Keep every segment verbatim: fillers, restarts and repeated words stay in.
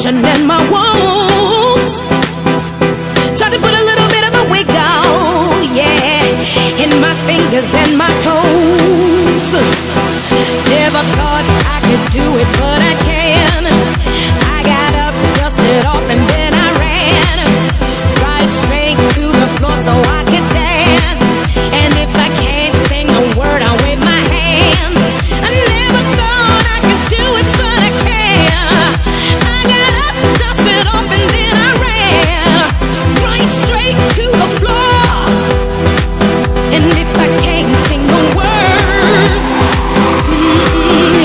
tension in my wounds. Try to put a little bit of a wig on, yeah, in my fingers and my toes. Never thought I could do it, but I can. I got up, dusted off, and then I ran right straight to the floor so I could dance. And if I can't sing a word, I'll wave my hands. I never thought I could do it, but I can. I got up, dusted off, and then I ran right straight to the floor. And if I can't sing the words, mm,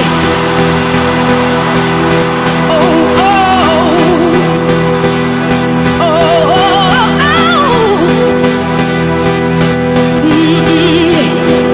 oh, oh, oh, oh, oh, mm,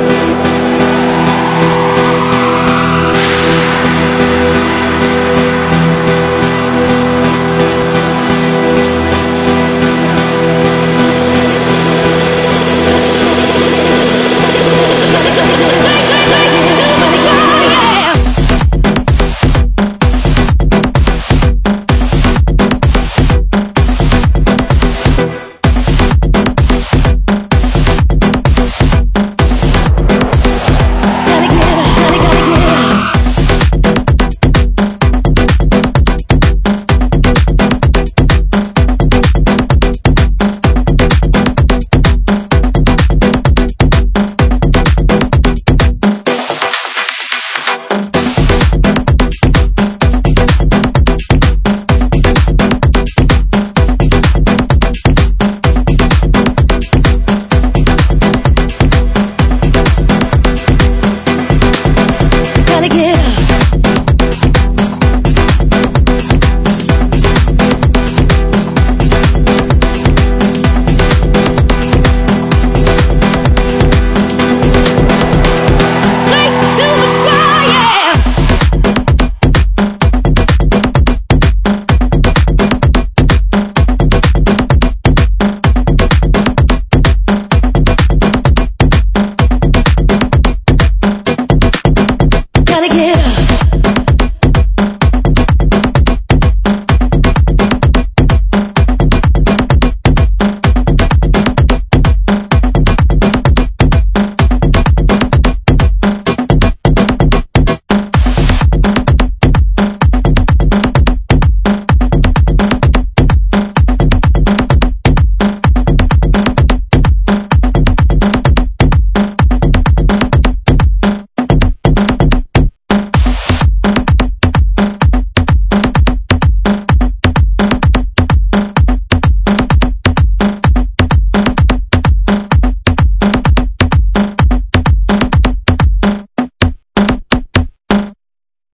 gotta get up. Straight to the floor, yeah. Gotta get up.